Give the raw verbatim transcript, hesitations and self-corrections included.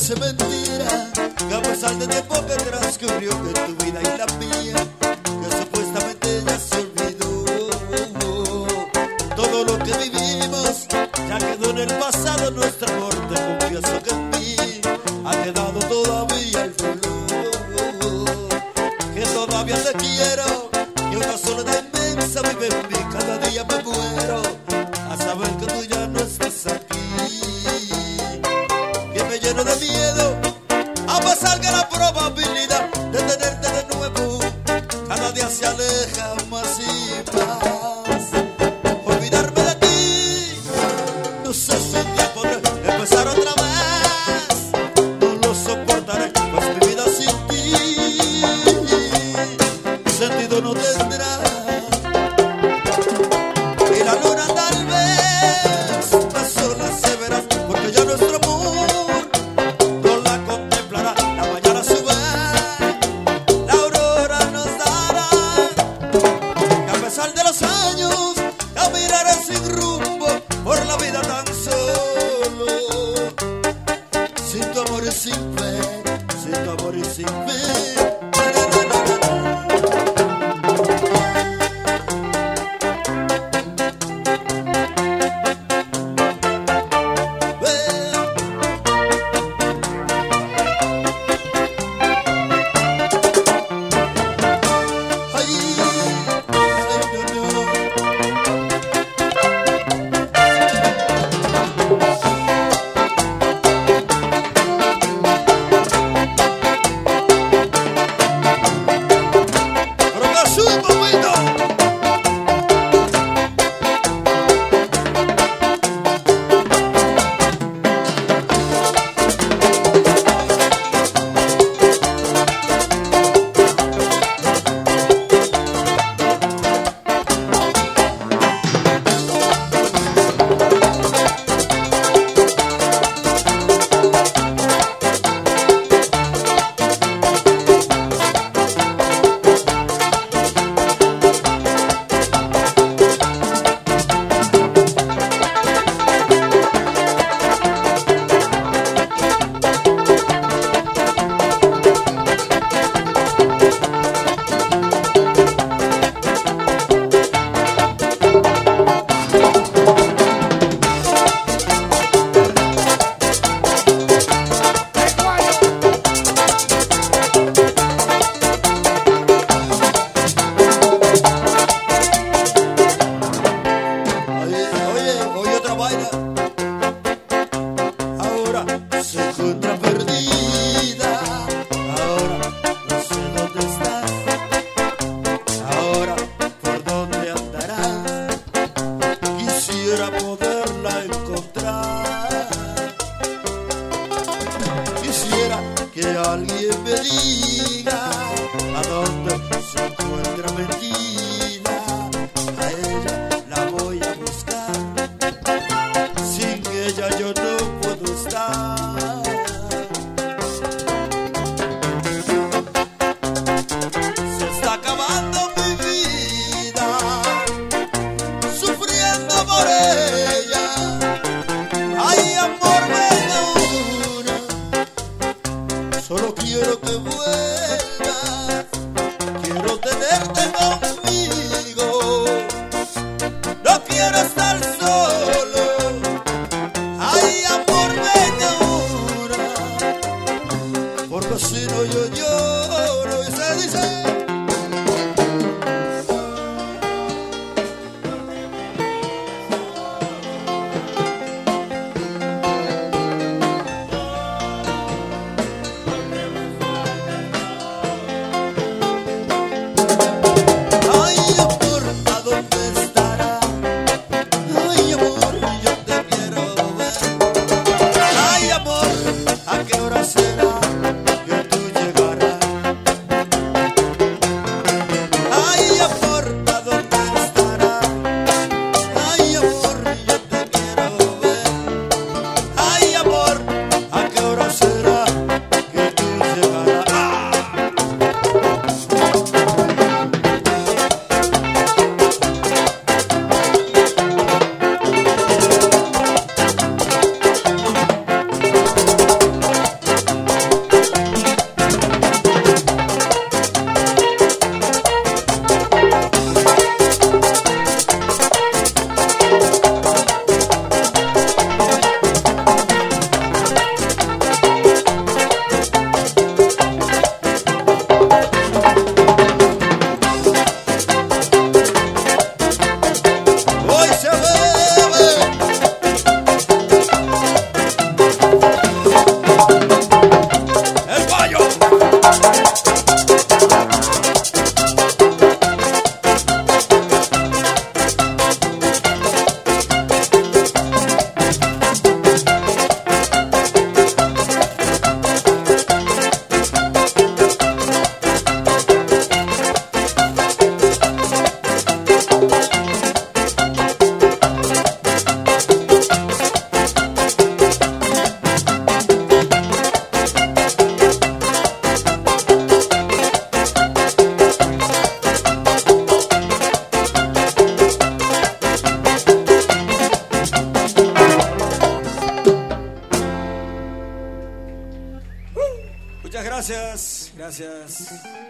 parece mentira que a pesar del tiempo que transcurrió en tu vida y la mía, que supuestamente ya se olvidó. Todo lo que vivimos ya quedó en el pasado, nuestro amor, te confieso que en mí ha quedado todavía el dolor. Que todavía te quiero, que una soledad inmensa vive en mí, cada día me muero a saber que tú ya no estás aquí. Que me lleno de miedo a pesar que la probabilidad de tenerte de nuevo cada día se aleja más y más. Olvidarme de ti, no sé si un día podré empezar otra vez. No lo soportaré, pues mi vida sin ti sentido no tendrá. Y la luna tal vez las olas se verán, porque ya nuestro amor no la contemplará. La mañana sube, la aurora nos dará. Que a pesar de los años caminaré sin rumbo por la vida tan solo, sin tu amor y sin fe, sin tu amor y sin fe. Solo quiero que vuelvas gracias.